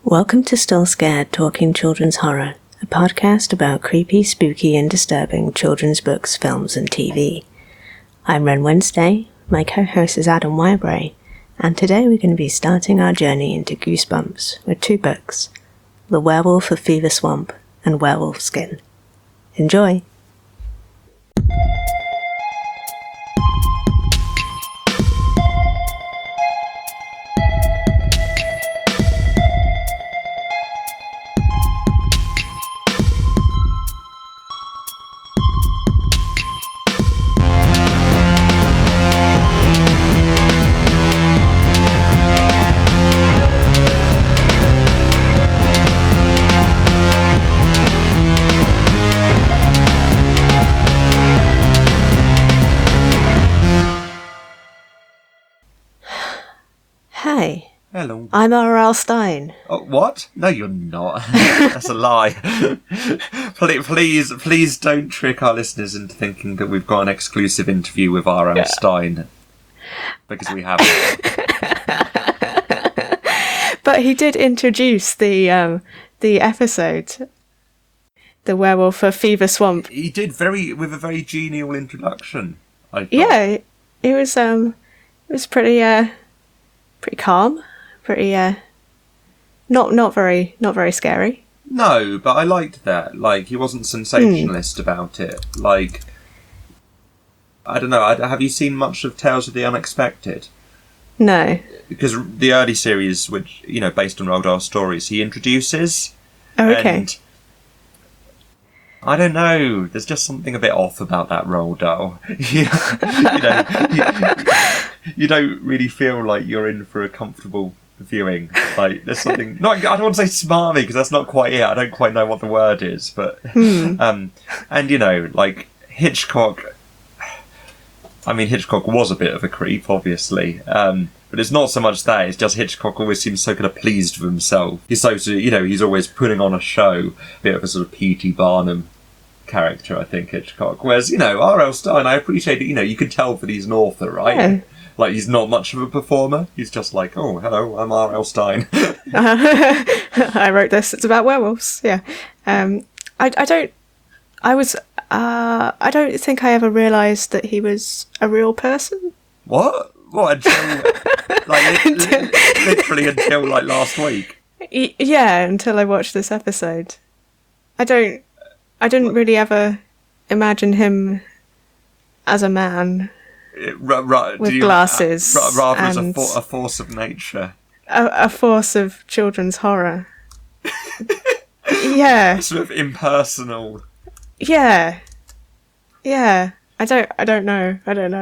Welcome to Still Scared Talking Children's Horror, a podcast about creepy, spooky and disturbing children's books, films and TV. I'm Ren Wednesday, my co-host is Adam Wybray, and today we're going to be starting our journey into Goosebumps with two books, The Werewolf of Fever Swamp and Werewolf Skin. Enjoy! Hi. Hello. I'm R.L. Stein. Oh, what? No, you're not. That's a lie. Please don't trick our listeners into thinking that we've got an exclusive interview with R.L. Stein. Because we haven't. But he did introduce the episode, The Werewolf of Fever Swamp. He did with a very genial introduction, I thought. Yeah, it was pretty calm, pretty not very scary. No, but I liked that. Like, he wasn't sensationalist about it. Like, I don't know, have you seen much of Tales of the Unexpected? No. Because the early series, which, you know, based on Roald Dahl stories, he introduces. Oh, okay. And I don't know, there's just something a bit off about that Roald Dahl. You don't really feel like you're in for a comfortable viewing. Like, there's something... No, I don't want to say smarmy, because that's not quite it. I don't quite know what the word is. But, and, you know, like, Hitchcock... I mean, Hitchcock was a bit of a creep, obviously. But it's not so much that. It's just Hitchcock always seems so kind of pleased with himself. He's so, you know, he's always putting on a show. A bit of a sort of P.T. Barnum character, I think, Hitchcock. Whereas, you know, R.L. Stein, I appreciate it. You know, you can tell that he's an author, right? Yeah. Like, he's not much of a performer. He's just like, oh, hello, I'm R.L. Stein. I wrote this. It's about werewolves. Yeah. I don't think I ever realised that he was a real person. What? What? Until, like, literally until, like, last week? Yeah, until I watched this episode. I didn't really ever imagine him as a man with glasses. Rather as a force of nature. A force of children's horror. Yeah. Sort of impersonal. Yeah. Yeah. I don't know.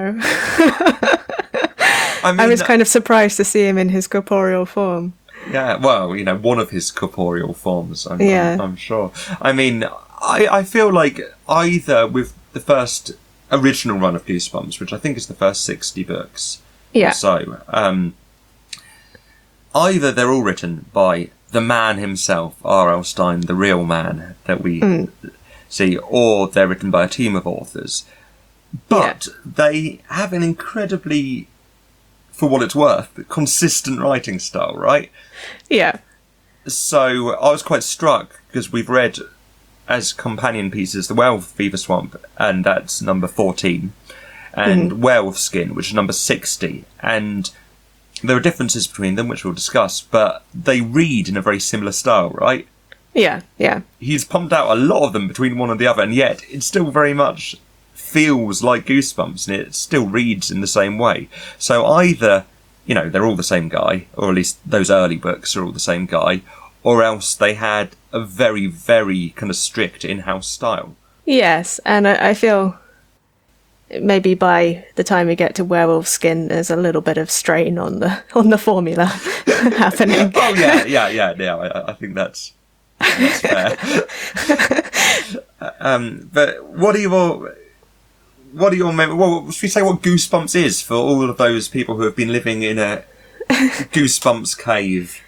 I mean, I was kind of surprised to see him in his corporeal form. Yeah, well, you know, one of his corporeal forms, I'm sure. I mean, I feel like either with the first original run of Goosebumps, which I think is the first 60 books or so, either they're all written by the man himself, R.L. Stein, the real man that we see, or they're written by a team of authors. But they have an incredibly, for what it's worth, consistent writing style, right? Yeah. So I was quite struck, because we've read as companion pieces The Werewolf of Fever Swamp, and that's number 14, and Werewolf Skin, which is number 60, and there are differences between them, which we'll discuss, but they read in a very similar style, right? Yeah. He's pumped out a lot of them between one and the other, and yet it still very much feels like Goosebumps, and it still reads in the same way. So either, you know, they're all the same guy, or at least those early books are all the same guy, or else they had a very, very kind of strict in-house style. Yes, and I feel maybe by the time we get to Werewolf Skin, there's a little bit of strain on the formula happening. Oh yeah. I think that's fair. But what are your memories? Well, should we say what Goosebumps is for all of those people who have been living in a Goosebumps cave?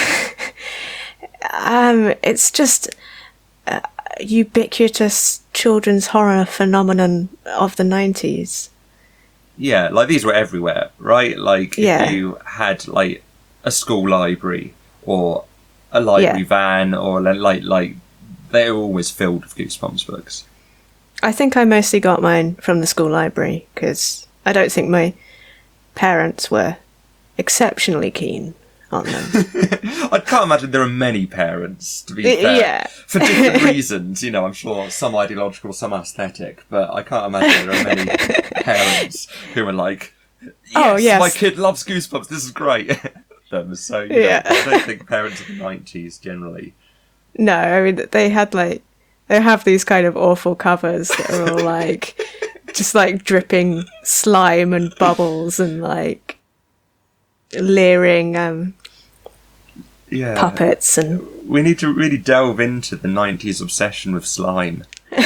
It's just a ubiquitous children's horror phenomenon of the 90s. Yeah, like these were everywhere, right? Like if you had like a school library or a library van or like they're always filled with Goosebumps books. I think I mostly got mine from the school library because I don't think my parents were exceptionally keen on them. I can't imagine there are many parents, to be fair, for different reasons. You know, I'm sure some ideological, some aesthetic, but I can't imagine there are many parents who are like, yes, my kid loves Goosebumps, this is great. So, I don't think parents of the 90s generally. No, I mean, they have these kind of awful covers that are all like, just like dripping slime and bubbles and like leering puppets. And we need to really delve into the 90s obsession with slime.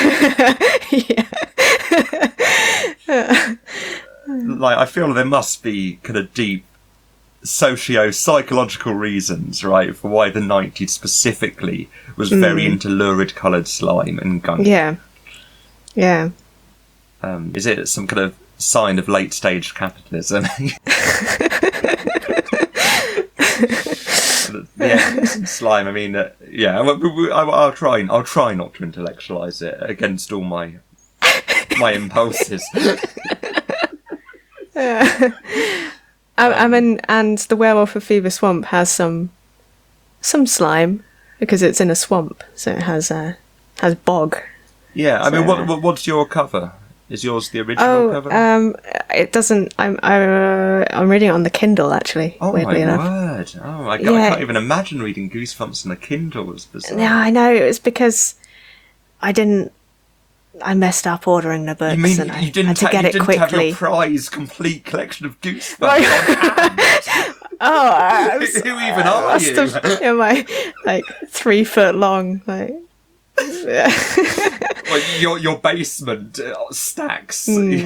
Like, I feel there must be kind of deep socio-psychological reasons, right, for why the 90s specifically was very into lurid coloured slime and gunk. Yeah. Is it some kind of sign of late stage capitalism? Some slime. I mean, I'll try not to intellectualise it against all my impulses. And the Werewolf of Fever Swamp has some slime because it's in a swamp, so it has bog. Yeah, I mean, what's your cover? Is yours the original cover? It doesn't. I'm reading it on the Kindle actually. Oh weirdly my enough. word! Oh my god! I can't even imagine reading Goosebumps on a Kindle. It's bizarre. Yeah, I know. It was because I messed up ordering the books, and I had to get it quickly. Have your prize complete collection of Goosebumps on hand. Who even are you? My 3 foot long your basement stacks.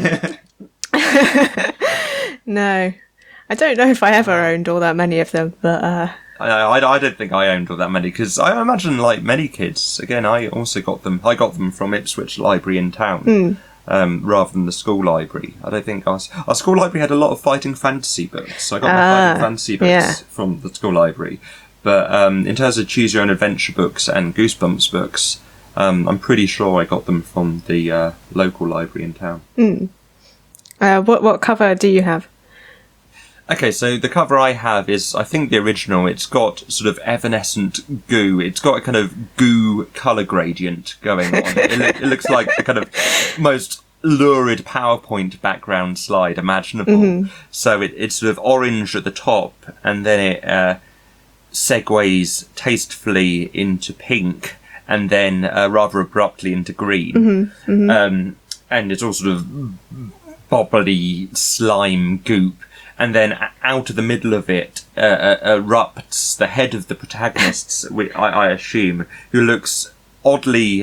No, I don't know if I ever owned all that many of them, but I don't think I owned all that many because I imagine, like many kids, again, I also got them. I got them from Ipswich Library in town, rather than the school library. I don't think our school library had a lot of fighting fantasy books. So I got my fighting fantasy books from the school library. But in terms of choose your own adventure books and Goosebumps books, I'm pretty sure I got them from the local library in town. What cover do you have? Okay, so the cover I have is, I think, the original. It's got sort of evanescent goo. It's got a kind of goo colour gradient going on. It looks like the kind of most lurid PowerPoint background slide imaginable. So it's sort of orange at the top, and then it segues tastefully into pink, and then rather abruptly into green. And it's all sort of bobbly slime goop. And then out of the middle of it erupts the head of the protagonist, I assume, who looks oddly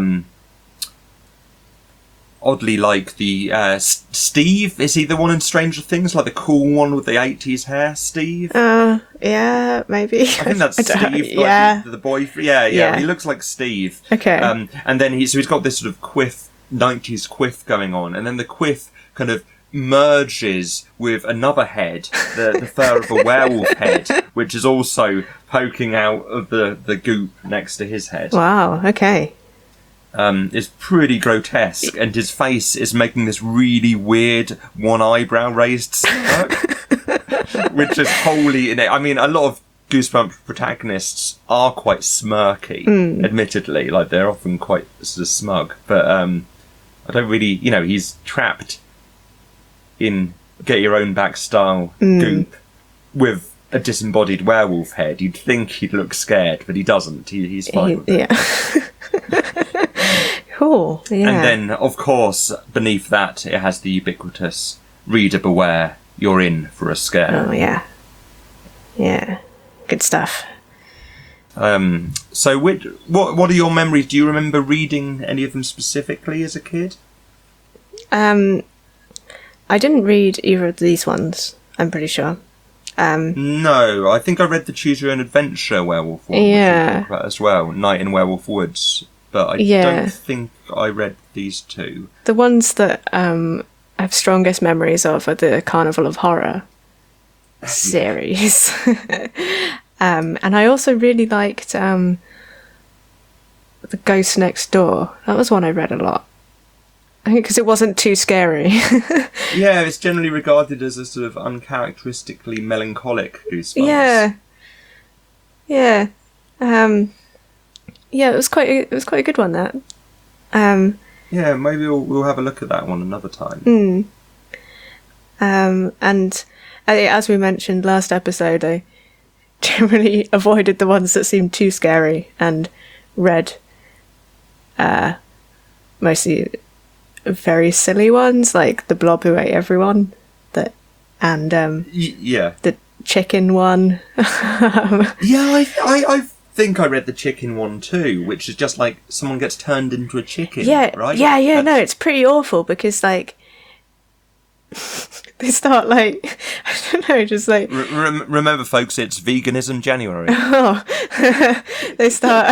like the Steve. Is he the one in Stranger Things, like the cool one with the 80s hair, Steve? Yeah, maybe. I think that's Steve. The boyfriend. Yeah. He looks like Steve. Okay. And then he's got this sort of 90s quiff going on, and then the quiff kind of merges with another head, the fur of a werewolf head, which is also poking out of the goop next to his head. Wow, okay. It's pretty grotesque, and his face is making this really weird one eyebrow raised smirk, which is wholly in it. I mean, a lot of Goosebumps protagonists are quite smirky, admittedly, like they're often quite sort of smug, but I don't really, he's trapped in get your own back style goop with a disembodied werewolf head. You'd think he'd look scared, but he doesn't. He's fine. Cool. Yeah. And then, of course, beneath that, it has the ubiquitous "Reader beware, you're in for a scare." Oh yeah. Good stuff. So, what are your memories? Do you remember reading any of them specifically as a kid? I didn't read either of these ones, I'm pretty sure. No, I think I read the Choose Your Own Adventure werewolf one, which we talked about as well, Night in Werewolf Woods, but I don't think I read these two. The ones that I have strongest memories of are the Carnival of Horror series. And I also really liked The Ghost Next Door. That was one I read a lot. I think because it wasn't too scary. Yeah, it's generally regarded as a sort of uncharacteristically melancholic goosebumps. Yeah. Yeah. Yeah, it was quite a good one, that. Yeah, maybe we'll have a look at that one another time. And as we mentioned last episode, I generally avoided the ones that seemed too scary and read mostly very silly ones, like The Blob Who Ate Everyone, and the chicken one. Yeah, I think I read the chicken one too, which is just like someone gets turned into a chicken. Yeah, right? Yeah. No, it's pretty awful because like they start like I don't know, just like remember, folks, it's Veganism January. Oh, they start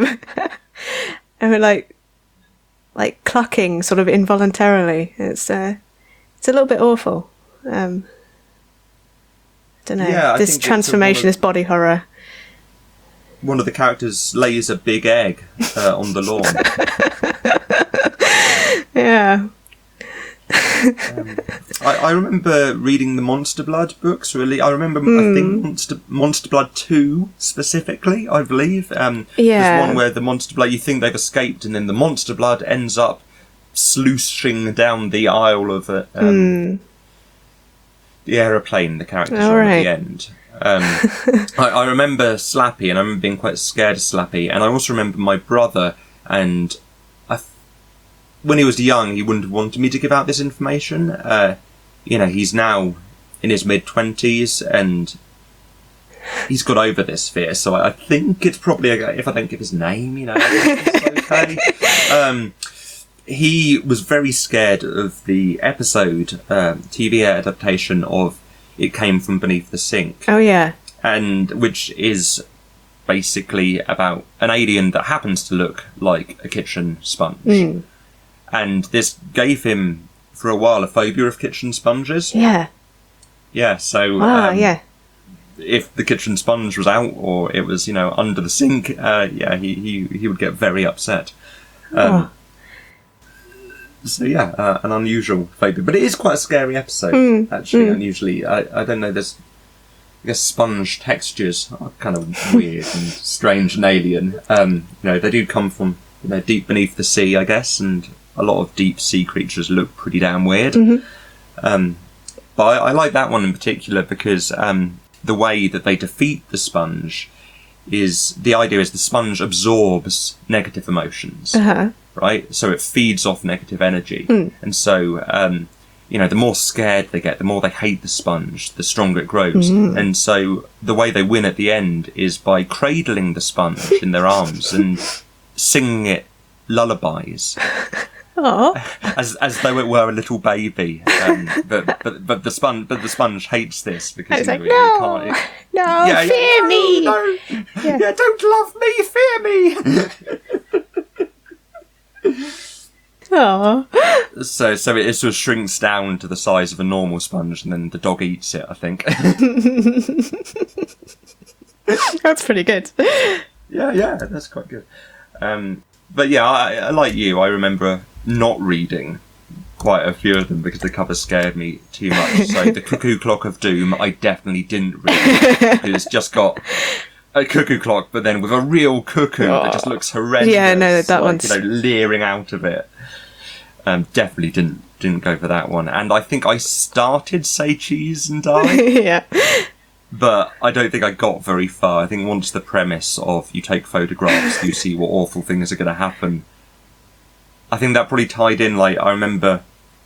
and like clucking sort of involuntarily. It's a little bit awful. I don't know. Yeah, this transformation is body horror. One of the characters lays a big egg on the lawn. Yeah. I remember reading the Monster Blood books, really. I remember, I think, Monster Blood 2, specifically, I believe. There's one where the Monster Blood, you think they've escaped, and then the Monster Blood ends up sluicing down the aisle of the aeroplane the characters are on at the end. I remember Slappy, and I remember being quite scared of Slappy, and I also remember my brother, and when he was young, he wouldn't have wanted me to give out this information. He's now in his mid-20s, and he's got over this fear, so I think it's probably, if I don't give his name, it's okay. He was very scared of the episode, TV adaptation of It Came From Beneath the Sink. Oh, yeah. And which is basically about an alien that happens to look like a kitchen sponge. And this gave him, for a while, a phobia of kitchen sponges. Yeah. Yeah, so if the kitchen sponge was out or it was, under the sink, he would get very upset. So an unusual phobia. But it is quite a scary episode, actually, unusually. I don't know, I guess sponge textures are kind of weird and strange and alien. They do come from, deep beneath the sea, I guess, and a lot of deep sea creatures look pretty damn weird. But I like that one in particular because the way that they defeat the sponge is, the idea is the sponge absorbs negative emotions, right? So it feeds off negative energy. And so, the more scared they get, the more they hate the sponge, the stronger it grows. And so the way they win at the end is by cradling the sponge in their arms and singing it lullabies. As though it were a little baby, but the sponge hates this because fear me. No. Yeah, don't love me, fear me. So it sort of shrinks down to the size of a normal sponge, and then the dog eats it, I think. That's pretty good. Yeah, that's quite good. But yeah, I like you. I remember not reading quite a few of them because the cover scared me too much. So the Cuckoo Clock of Doom, I definitely didn't read. It's just got a cuckoo clock, but then with a real cuckoo that just looks horrendous. Yeah, no, that one's leering out of it. Definitely didn't go for that one. And I think I started Say Cheese and Die. Yeah. But I don't think I got very far. I think once the premise of you take photographs, you see what awful things are going to happen. I think that probably tied in, I remember,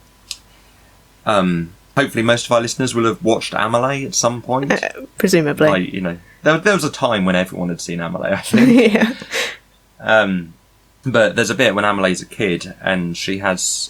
hopefully most of our listeners will have watched Amelie at some point. Presumably. There was a time when everyone had seen Amelie, I think. Yeah. But there's a bit when Amelie's a kid and she has,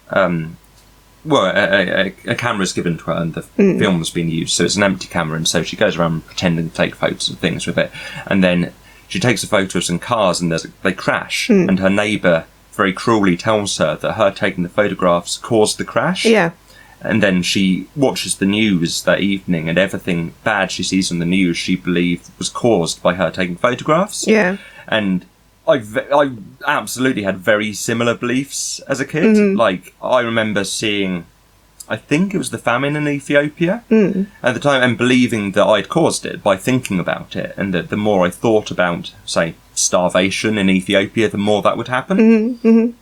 a camera's given to her and the film's been used, so it's an empty camera, and so she goes around pretending to take photos of things with it, and then she takes a photo of some cars and they crash, and her neighbour very cruelly tells her that her taking the photographs caused the crash. Yeah. And then she watches the news that evening, and everything bad she sees on the news she believed was caused by her taking photographs. Yeah. And I absolutely had very similar beliefs as a kid. Like, I remember seeing, I think it was the famine in Ethiopia at the time, and believing that I'd caused it by thinking about it, and that the more I thought about, say, starvation in Ethiopia, the more that would happen.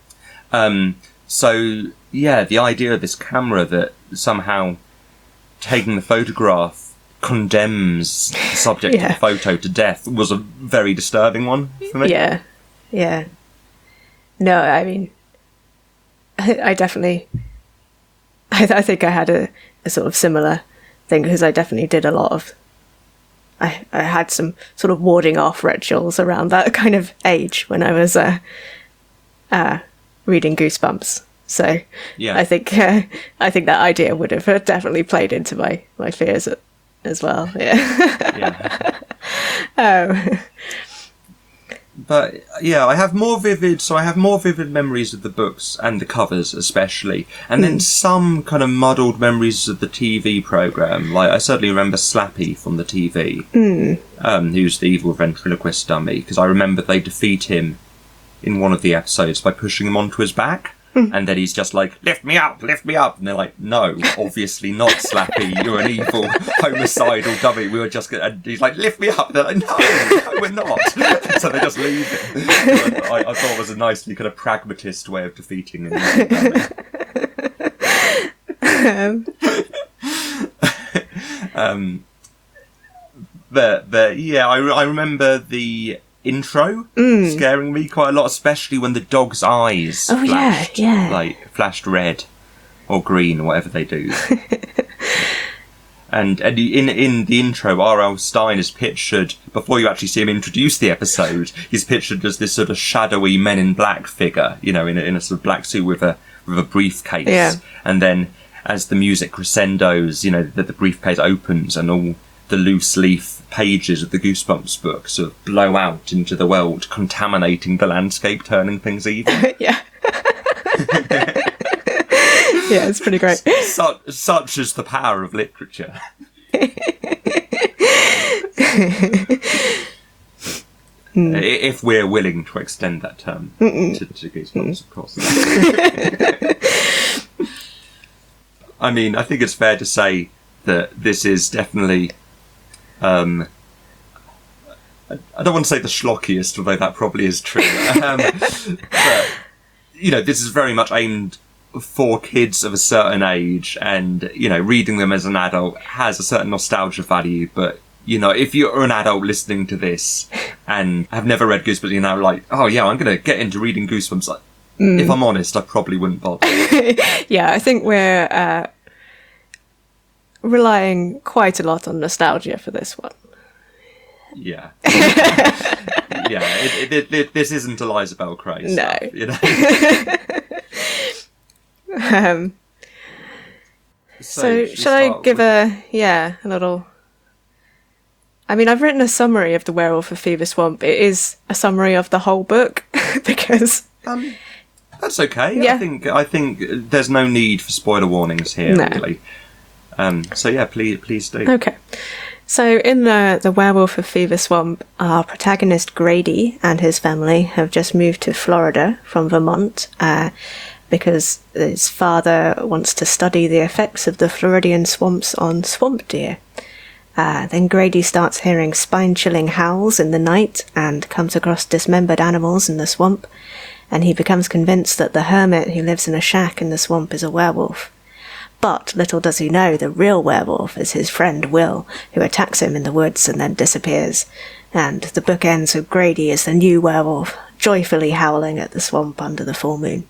So, yeah, the idea of this camera that somehow taking the photograph condemns the subject of the photo to death was a very disturbing one for me. Yeah. Yeah. No, I mean, I definitely... I think I had a sort of similar thing, because I definitely did a lot of... I had some sort of warding off rituals around that kind of age when I was reading Goosebumps. So Yeah. I think that idea would have definitely played into my fears as well. Yeah. Yeah. But yeah, I have more vivid memories of the books and the covers especially, and then some kind of muddled memories of the TV programme. Like, I certainly remember Slappy from the TV, who's the evil ventriloquist dummy, because I remember they defeat him in one of the episodes by pushing him onto his back. And then he's just like, lift me up. And they're like, no, obviously not, Slappy. You're an evil, homicidal dummy. We were just going to... And he's like, lift me up. And they're like, no, we're not. So they just leave him. I thought it was a nicely kind of pragmatist way of defeating him. But yeah, I remember the intro scaring me quite a lot, especially when the dog's eyes flashed red or green or whatever they do. and in the intro, R.L. Stine is pictured, before you actually see him introduce the episode, he's pictured as this sort of shadowy Men in Black figure, you know, in a sort of black suit with a briefcase. Yeah. And then as the music crescendos, you know, the briefcase opens and all the loose leaf pages of the Goosebumps book sort of blow out into the world, contaminating the landscape, turning things evil. Yeah. Yeah, it's pretty great. Such is the power of literature. If we're willing to extend that term to Goosebumps, of course. I mean, I think it's fair to say that this is definitely... I don't want to say the schlockiest, although that probably is true. But, you know, this is very much aimed for kids of a certain age, and, you know, reading them as an adult has a certain nostalgia value. But, you know, if you're an adult listening to this and have never read Goosebumps, you're now like, oh yeah, I'm going to get into reading Goosebumps. Like, if I'm honest, I probably wouldn't bother. Yeah, I think we're relying quite a lot on nostalgia for this one. Yeah. Yeah, this isn't Eliza Bell Craze stuff, you know? So shall I give a little... I mean, I've written a summary of The Werewolf of Fever Swamp. It is a summary of the whole book, because... That's okay. Yeah. I think there's no need for spoiler warnings here, really. So yeah, please do. Okay. So in the Werewolf of Fever Swamp, our protagonist Grady and his family have just moved to Florida from Vermont because his father wants to study the effects of the Floridian swamps on swamp deer. Then Grady starts hearing spine-chilling howls in the night and comes across dismembered animals in the swamp, and he becomes convinced that the hermit who lives in a shack in the swamp is a werewolf. But little does he know the real werewolf is his friend Will, who attacks him in the woods and then disappears. And the book ends with Grady as the new werewolf, joyfully howling at the swamp under the full moon.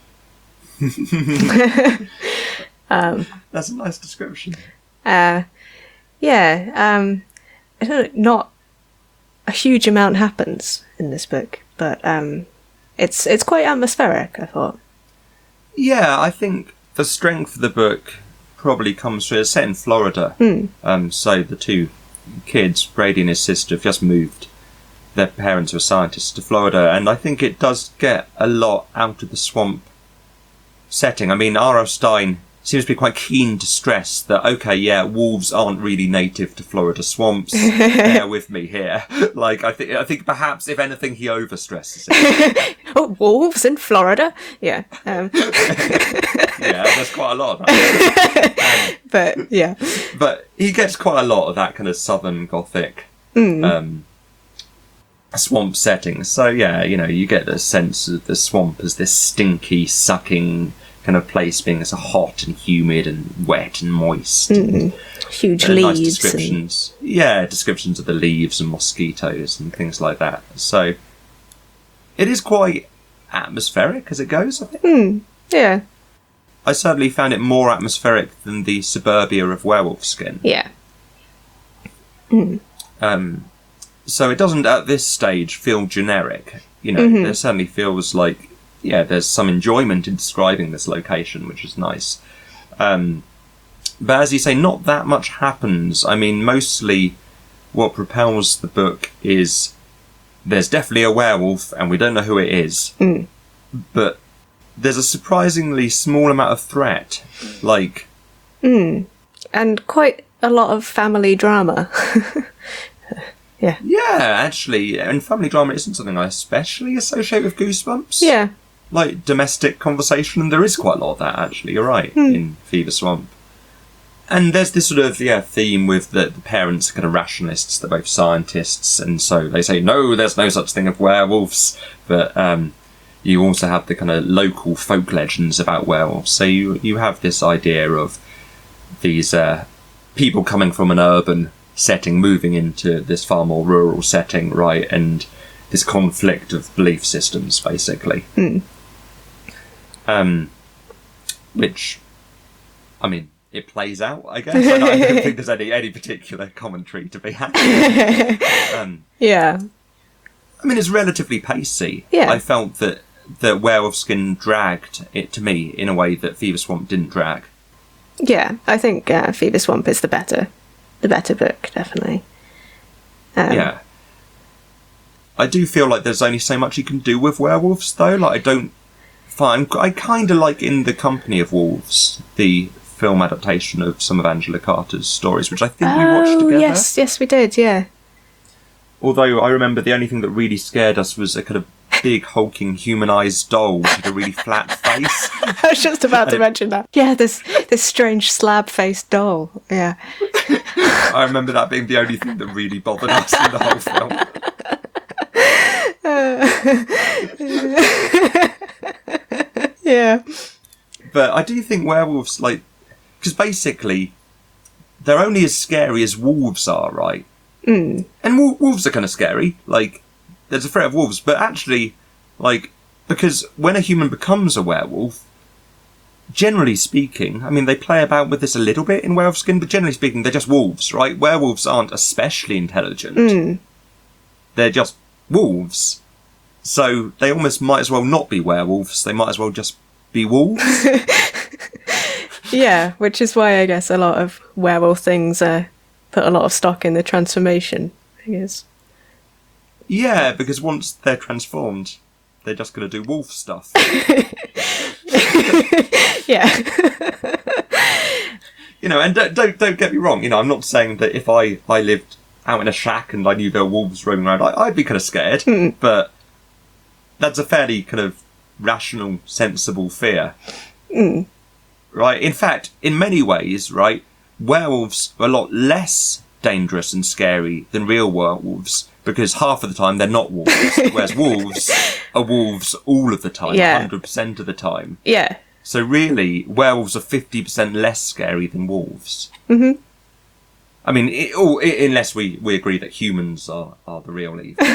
That's a nice description. I don't know, not a huge amount happens in this book, but it's quite atmospheric, I thought. Yeah, I think the strength of the book probably comes through. It's set in Florida. So the two kids, Brady and his sister, have just moved. Their parents were scientists to Florida, and I think it does get a lot out of the swamp setting. I mean, R.L. Stine seems to be quite keen to stress that, okay, yeah, wolves aren't really native to Florida swamps. Bear with me here. Like, I think perhaps, if anything, he overstresses it. Oh, wolves in Florida? Yeah. Yeah, there's quite a lot of that. But, yeah. But he gets quite a lot of that kind of Southern Gothic swamp setting. So, yeah, you get the sense of the swamp as this stinky, sucking kind of place, being so hot and humid and wet and moist. Huge Nice leaves. descriptions. Yeah, descriptions of the leaves and mosquitoes and things like that. So it is quite atmospheric as it goes, I think. Yeah. I certainly found it more atmospheric than the suburbia of Werewolf Skin. Yeah. So it doesn't, at this stage, feel generic. There certainly feels like, there's some enjoyment in describing this location, which is nice. But as you say, not that much happens. I mean, mostly what propels the book is there's definitely a werewolf, and we don't know who it is. But there's a surprisingly small amount of threat. Like... And quite a lot of family drama. Yeah. Yeah, actually, and family drama isn't something I especially associate with Goosebumps. Yeah. Like domestic conversation, and there is quite a lot of that, actually, you're right, in Fever Swamp. And there's this sort of, theme with the parents are kind of rationalists, they're both scientists, and so they say, no, there's no such thing as werewolves, but you also have the kind of local folk legends about werewolves, so you have this idea of these people coming from an urban setting, moving into this far more rural setting, right, and this conflict of belief systems, basically. Which, I mean, it plays out, I guess. I don't think there's any particular commentary to be had. Yeah. I mean, it's relatively pacey. Yeah. I felt that Werewolf Skin dragged it to me in a way that Fever Swamp didn't drag. Yeah, I think Fever Swamp is the better book, definitely. Yeah. I do feel like there's only so much you can do with werewolves, though. Like, I kind of like In the Company of Wolves, the film adaptation of some of Angela Carter's stories, which I think we watched together. Yes, we did, yeah. Although I remember the only thing that really scared us was a kind of big, hulking, humanised doll with a really flat face. I was just about to mention that. Yeah, this strange slab-faced doll, yeah. I remember that being the only thing that really bothered us in the whole film. Yeah. But I do think werewolves, because basically, they're only as scary as wolves are, right? And wolves are kind of scary. Like, there's a threat of wolves, but actually, because when a human becomes a werewolf, generally speaking, I mean, they play about with this a little bit in Werewolf Skin, but generally speaking, they're just wolves, right? Werewolves aren't especially intelligent. They're just wolves. So they almost might as well not be werewolves. They might as well just be wolves. Yeah, which is why I guess a lot of werewolf things put a lot of stock in the transformation, I guess. Yeah, because once they're transformed, they're just going to do wolf stuff. Yeah. And don't get me wrong. I'm not saying that if I lived out in a shack and I knew there were wolves roaming around, I'd be kind of scared. But that's a fairly kind of rational, sensible fear. Right? In fact, in many ways, right, werewolves are a lot less dangerous and scary than real werewolves, because half of the time they're not wolves, whereas wolves are wolves all of the time, 100% of the time. Yeah. So really, werewolves are 50% less scary than wolves. I mean, unless we agree that humans are the real evil.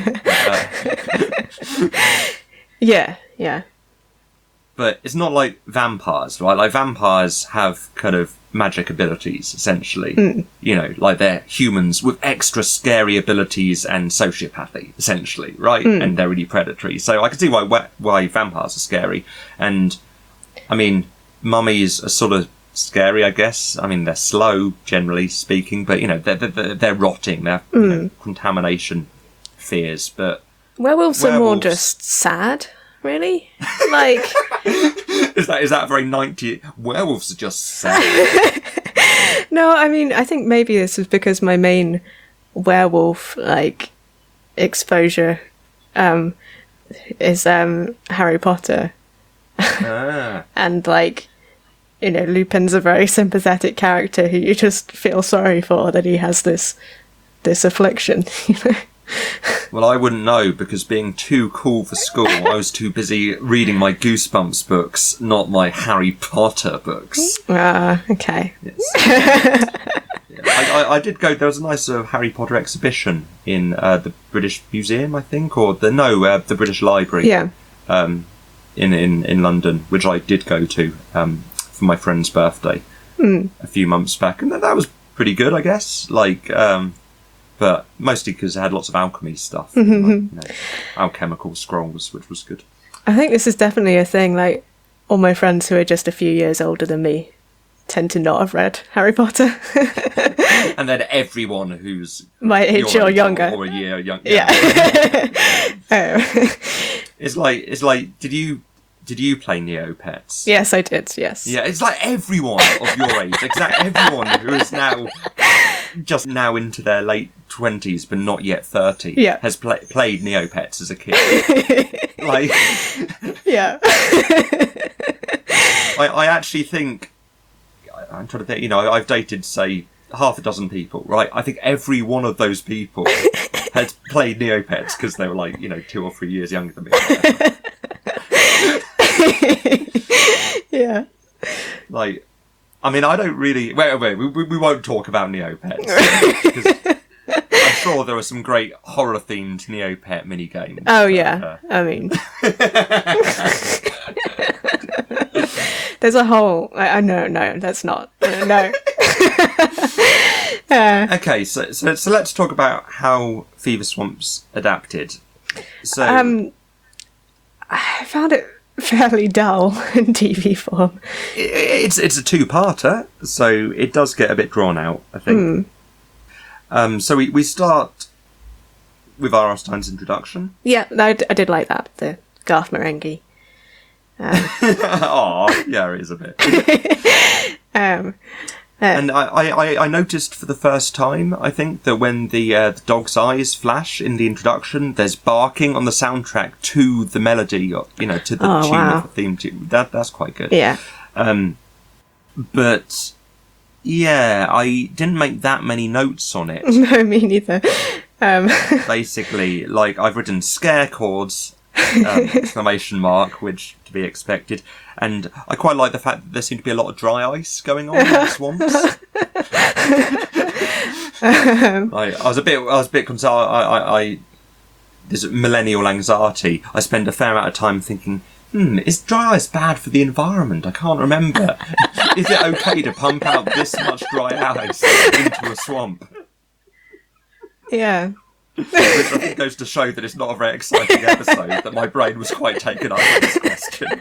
Yeah. But it's not like vampires, right? Like, vampires have kind of magic abilities, essentially. Like they're humans with extra scary abilities and sociopathy, essentially, right? And they're really predatory. So I can see why vampires are scary. And, I mean, mummies are sort of scary, I guess. I mean, they're slow, generally speaking, but, they're rotting. They have contamination fears, but... Werewolves are more just sad, really. Like... Is that very 90? Werewolves are just sad. No, I mean, I think maybe this is because my main werewolf, like, exposure is Harry Potter. And, like, you know, Lupin's a very sympathetic character who you just feel sorry for that he has this affliction, you know? Well, I wouldn't know, because being too cool for school, I was too busy reading my Goosebumps books, not my Harry Potter books. Okay. Yes. Yeah. I did go. There was a nice Harry Potter exhibition in the British Museum, I think, or the British Library. Yeah. In London, which I did go to for my friend's birthday a few months back, and that was pretty good, I guess. Like, but mostly because it had lots of alchemy stuff, like, you know, alchemical scrolls, which was good. I think this is definitely a thing. Like, all my friends who are just a few years older than me tend to not have read Harry Potter. And then everyone who's my age or younger, or a year younger, yeah. It's like, did you play Neopets? Yes, I did. Yes. Yeah, it's like everyone of your age, exactly everyone who is now just now into their late 20s but not yet 30, yeah, has played Neopets as a kid. Like, yeah. I actually think, I'm trying to think, you know, I've dated, say, half a dozen people, right? I think every one of those people had played Neopets because they were, like, you know, 2 or 3 years younger than me. Yeah. Like, I mean, I don't really... Wait, we won't talk about Neopets. Because I'm sure there are some great horror-themed Neopet minigames. Oh, yeah. I mean... There's a whole... No, that's not. No. Okay, so let's talk about how Fever Swamp's adapted. So... I found it fairly dull in TV form. It's a two-parter, so it does get a bit drawn out, I think. So we start with R.L. Stine's introduction. Yeah, I did like that, the Garth Marenghi. Oh, yeah, it is a bit. And I noticed for the first time, I think, that when the dog's eyes flash in the introduction, there's barking on the soundtrack to the melody, you know, to the tune of the theme tune. That's quite good. Yeah. But yeah, I didn't make that many notes on it. No, me neither. Basically, like, I've written scare chords, exclamation mark, which to be expected, and I quite like the fact that there seemed to be a lot of dry ice going on in the swamps. I was a bit concerned. I there's millennial anxiety. I spend a fair amount of time thinking, is dry ice bad for the environment? I can't remember. Is it okay to pump out this much dry ice into a swamp? Yeah. Which I think goes to show that it's not a very exciting episode, that my brain was quite taken up with this question.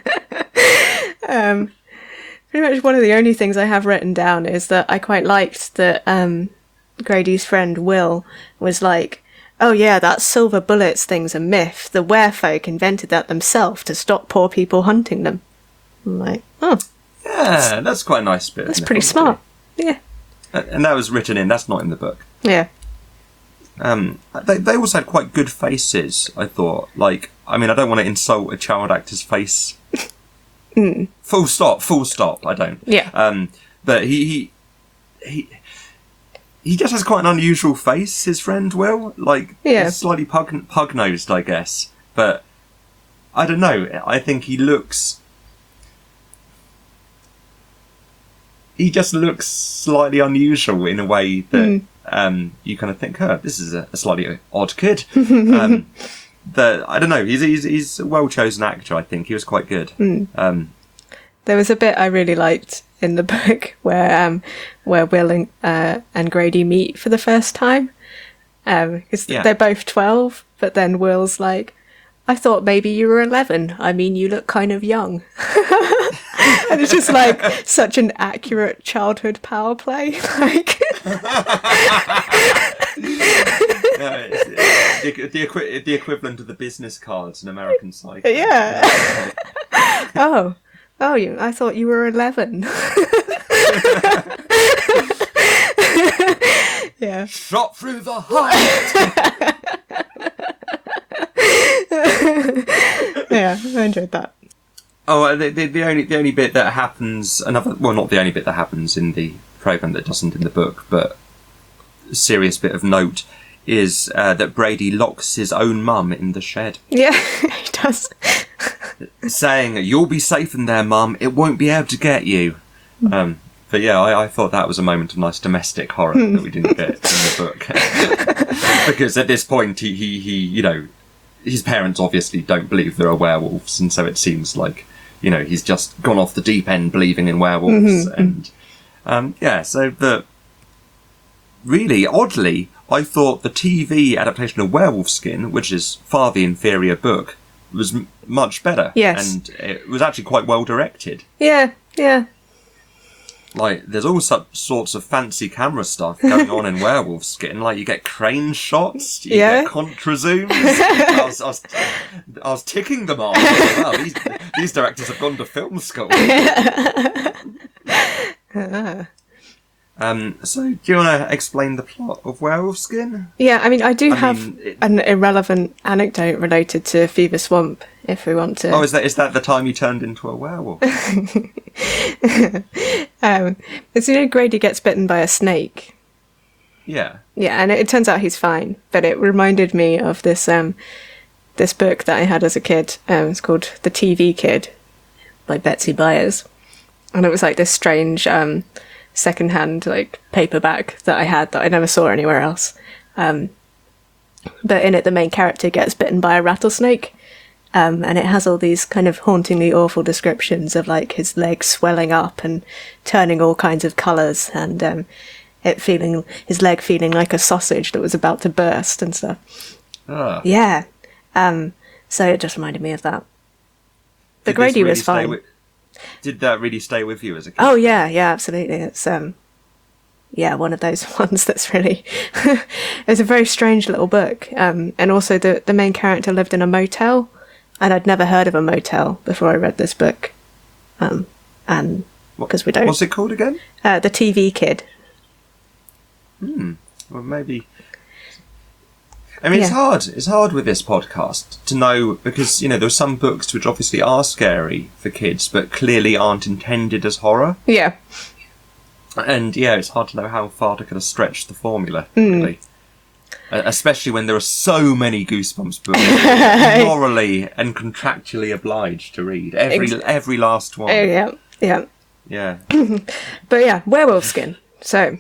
Pretty much one of the only things I have written down is that I quite liked that Grady's friend Will was like, oh yeah, that silver bullets thing's a myth. The werefolk invented that themselves to stop poor people hunting them. I'm like, oh. Yeah, that's quite a nice bit. That's pretty smart. Yeah. And that was written in, that's not in the book. Yeah. They also had quite good faces, I thought. Like, I mean, I don't want to insult a child actor's face. Full stop, I don't. Yeah. But he just has quite an unusual face, his friend Will. Like, he's slightly pug-nosed, I guess. But, I don't know, I think he just looks slightly unusual in a way that you kind of think, this is a slightly odd kid. That, I don't know, he's a well-chosen actor, I think. He was quite good. There was a bit I really liked in the book where Will and Grady meet for the first time. Because they're both 12, but then Will's like, I thought maybe you were 11. I mean, you look kind of young. And it's just like such an accurate childhood power play. Like, the equivalent of the business cards in American Psycho. Yeah. Oh, Oh, I thought you were 11. Yeah. Shot through the heart. Yeah, I enjoyed that. Oh, the only bit that happens, not the only bit that happens in the programme that doesn't in the book, but a serious bit of note is that Brady locks his own mum in the shed. Yeah, he does. Saying, "You'll be safe in there, Mum. It won't be able to get you." But yeah, I thought that was a moment of nice domestic horror that we didn't get in the book. Because at this point, he his parents obviously don't believe there are werewolves, and so it seems like, he's just gone off the deep end believing in werewolves. And really, oddly, I thought the TV adaptation of Werewolf Skin, which is far the inferior book, was much better. Yes. And it was actually quite well directed. Yeah. Like, there's all sorts of fancy camera stuff going on in Werewolf Skin. Like, you get crane shots, you get contra zooms. I was ticking them off. Wow, these directors have gone to film school. So, do you want to explain the plot of Werewolf Skin? Yeah, I mean, I have an irrelevant anecdote related to Fever Swamp, if we want to. Oh, is that the time you turned into a werewolf? It's, Grady gets bitten by a snake. Yeah. Yeah, and it turns out he's fine, but it reminded me of this this book that I had as a kid. It's called The TV Kid by Betsy Byers. And it was like this strange secondhand paperback that I had that I never saw anywhere else. But in it, the main character gets bitten by a rattlesnake. And it has all these kind of hauntingly awful descriptions of his legs swelling up and turning all kinds of colours, and his leg feeling like a sausage that was about to burst and stuff. Yeah. So it just reminded me of that. But Grady was fine. Did that really stay with you as a kid? Oh yeah, absolutely. It's one of those ones that's really it's a very strange little book. And also the main character lived in a motel, and I'd never heard of a motel before I read this book. And because we don't. What's it called again? The TV Kid. Well, maybe. I mean, it's hard. It's hard with this podcast to know, because there are some books which obviously are scary for kids, but clearly aren't intended as horror. Yeah. And it's hard to know how far to kind of stretch the formula, really. Especially when there are so many Goosebumps books morally and contractually obliged to read every last one. Oh, yeah. But yeah, Werewolf Skin. So,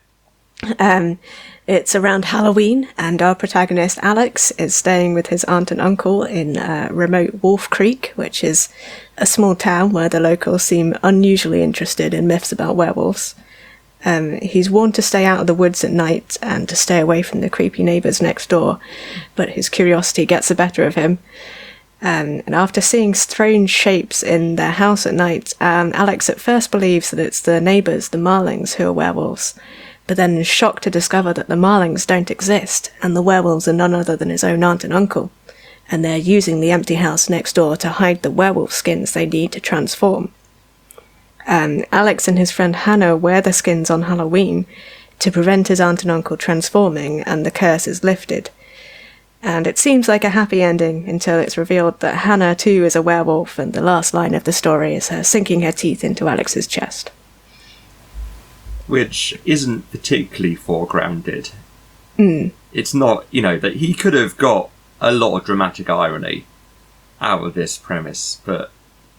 it's around Halloween, and our protagonist Alex is staying with his aunt and uncle in remote Wolf Creek, which is a small town where the locals seem unusually interested in myths about werewolves. He's warned to stay out of the woods at night and to stay away from the creepy neighbours next door, but his curiosity gets the better of him. And after seeing strange shapes in their house at night, Alex at first believes that it's the neighbours, the Marlings, who are werewolves, but then is shocked to discover that the Marlings don't exist, and the werewolves are none other than his own aunt and uncle, and they're using the empty house next door to hide the werewolf skins they need to transform. Alex and his friend Hannah wear the skins on Halloween to prevent his aunt and uncle transforming, and the curse is lifted. And it seems like a happy ending until it's revealed that Hannah too is a werewolf, and the last line of the story is her sinking her teeth into Alex's chest. Which isn't particularly foregrounded. It's not, that he could have got a lot of dramatic irony out of this premise, but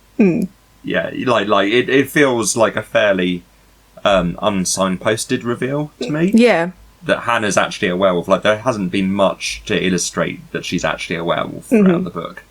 it feels like a fairly unsignposted reveal to me. Yeah. That Hannah's actually a werewolf. There hasn't been much to illustrate that she's actually a werewolf throughout the book.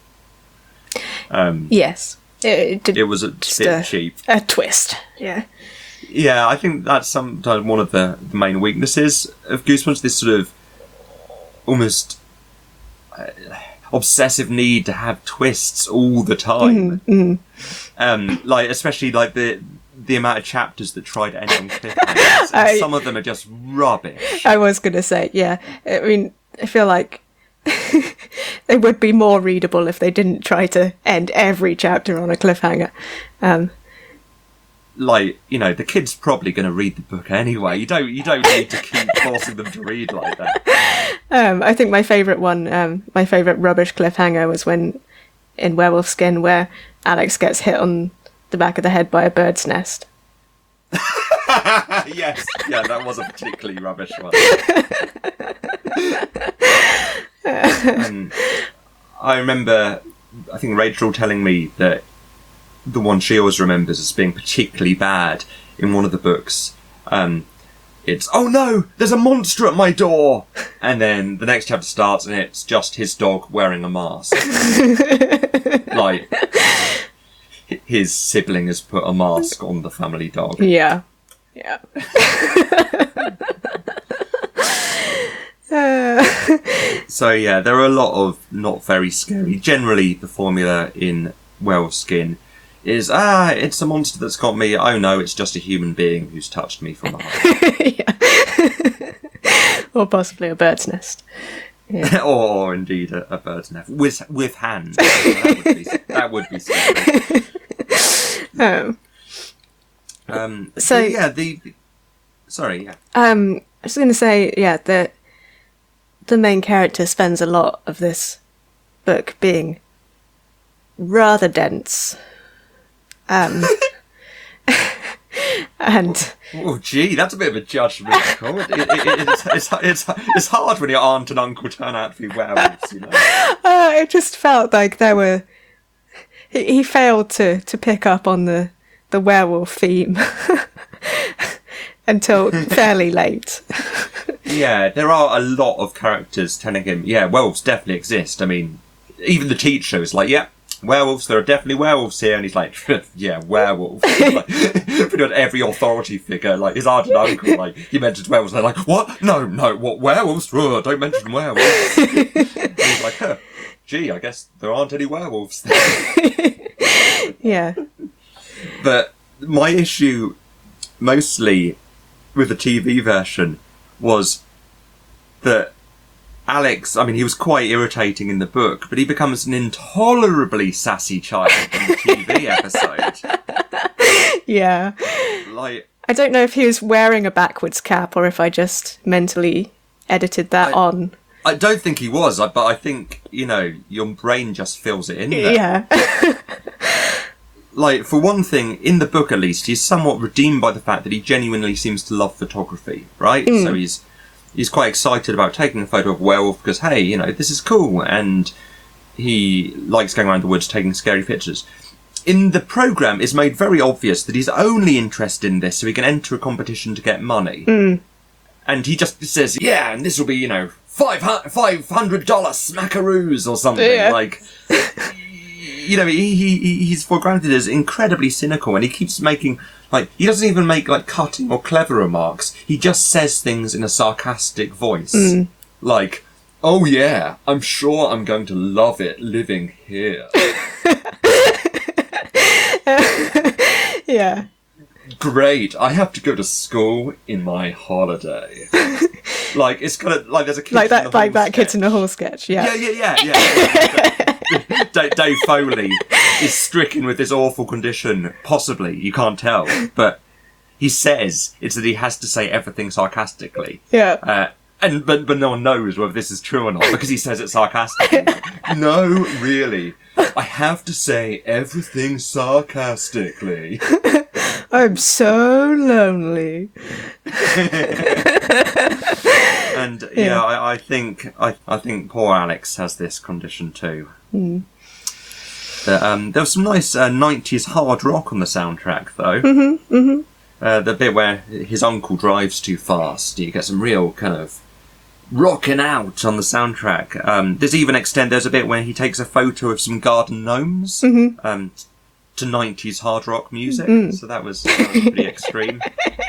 Yes. It was a bit cheap. A twist, yeah. Yeah, I think that's sometimes one of the main weaknesses of Goosebumps, this sort of almost obsessive need to have twists all the time. Especially the amount of chapters that try to end on cliffhangers. Some of them are just rubbish. I was going to say, yeah. I mean, I feel like they would be more readable if they didn't try to end every chapter on a cliffhanger. Like, you know, the kid's probably going to read the book anyway. You don't need to keep forcing them to read like that. I think my favourite one, my favourite rubbish cliffhanger was when in Werewolf Skin, where Alex gets hit on the back of the head by a bird's nest. Yes, yeah, that was a particularly rubbish one. I remember, I think Rachel telling me that the one she always remembers as being particularly bad in one of the books, it's, oh no, there's a monster at my door! And then the next chapter starts and it's just his dog wearing a mask. Like, his sibling has put a mask on the family dog. Yeah. So yeah, there are a lot of not very scary. Generally, the formula in Werewolf Skin is, it's a monster that's got me. Oh no, it's just a human being who's touched me from behind. Or possibly a bird's nest. Yeah. or indeed a bird's nest with hands. That would be scary. So yeah, sorry, yeah. I was going to say, yeah, the main character spends a lot of this book being rather dense. And oh, gee, that's a bit of a judgment call. It's hard when your aunt and uncle turn out to be werewolves, you know. It just felt like there were. He failed to pick up on the werewolf theme until fairly late. Yeah, there are a lot of characters telling him, yeah, werewolves definitely exist. I mean, even the teacher is like, yeah, werewolves, there are definitely werewolves here. And he's like, yeah, werewolves. Like, pretty much every authority figure, like his aunt and uncle, like, he mentions werewolves. They're like, what? No, what, werewolves? Oh, don't mention werewolves. And he's like, gee, I guess there aren't any werewolves there. Yeah. But my issue, mostly with the TV version, was that Alex, I mean, he was quite irritating in the book, but he becomes an intolerably sassy child in the TV episode. Yeah. Like, I don't know if he was wearing a backwards cap or if I just mentally edited that on. I don't think he was, but I think, you know, your brain just fills it in there. Yeah. Like, for one thing, in the book at least, he's somewhat redeemed by the fact that he genuinely seems to love photography, right? So he's quite excited about taking a photo of a werewolf because, hey, you know, this is cool, and he likes going around the woods taking scary pictures. In the programme, it's made very obvious that he's only interested in this so he can enter a competition to get money. And he just says, yeah, and this will be, you know, $500 smackaroos or something. Yeah. Like, you know, he's for granted as incredibly cynical, and he keeps making, like, he doesn't even make, like, cutting or clever remarks. He just says things in a sarcastic voice. Like, oh yeah, I'm sure I'm going to love it living here. Yeah. Great, I have to go to school in my holiday. Like, it's kind of, like, there's a Kids like that, in the Hall like that sketch. Kids in the Hall sketch, yeah. Yeah. Dave Foley is stricken with this awful condition. Possibly, you can't tell, but he says it's that he has to say everything sarcastically. Yeah. But no one knows whether this is true or not because he says it sarcastically. No, really, I have to say everything sarcastically. I'm so lonely. And yeah, I think poor Alex has this condition too. There was some nice 90s hard rock on the soundtrack, though. The bit where his uncle drives too fast, you get some real kind of rocking out on the soundtrack. There's a bit where he takes a photo of some garden gnomes to 90s hard rock music, so that was pretty extreme.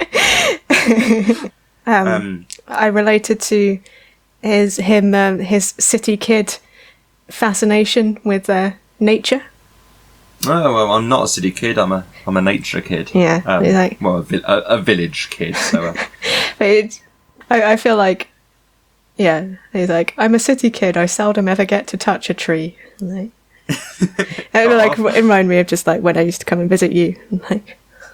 I related to his city kid fascination with nature. Oh well, I'm not a city kid. I'm a nature kid. Yeah, like, well, a village kid. So, but I feel like Yeah, he's like, I'm a city kid. I seldom ever get to touch a tree. Like, it would, like, remind me of just like when I used to come and visit you. Like,